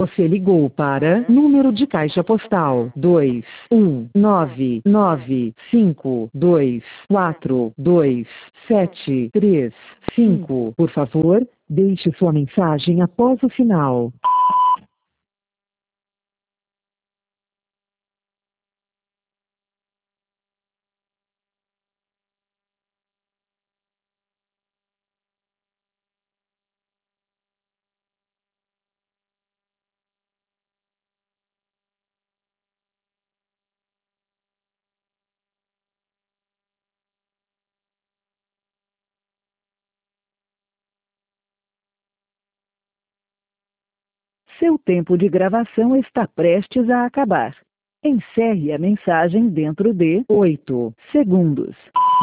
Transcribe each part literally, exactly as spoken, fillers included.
Você ligou para número de caixa postal dois um nove nove cinco dois quatro dois sete três cinco. Por favor, deixe sua mensagem após o sinal. Seu tempo de gravação está prestes a acabar. Encerre a mensagem dentro de oito segundos.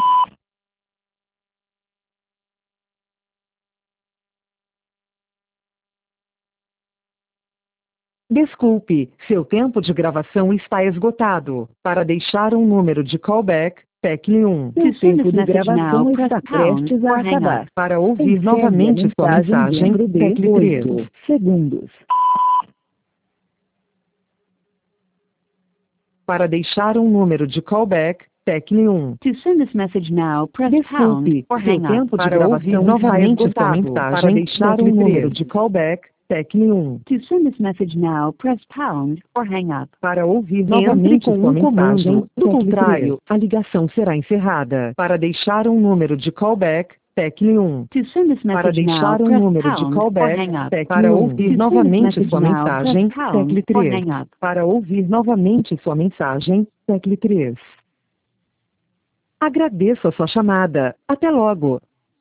Desculpe, seu tempo de gravação está esgotado. Para deixar um número de callback, tecle um. Seu tempo de gravação está prestes a acabar. Para ouvir novamente sua mensagem, tecle três segundos. Para deixar um número de callback, tecle um. To send this message now, press pound Desculpe, or seu hang up. tempo de para ouvir gravação novamente está sua esgotado. mensagem, Para deixar um número de callback, tecle um. To send this message now, press pound or hang up. Para ouvir Entre novamente com sua um mensagem, comando. do tecle contrário, a ligação será encerrada. Para deixar um número de callback, tecle um. To send this Para message now, deixar um press número de pound or callback, hang up. tecle Para um. ouvir Para novamente ouvir sua mensagem, tecle or três. hang up. Para ouvir novamente sua mensagem, tecle três. Agradeço a sua chamada. Até logo.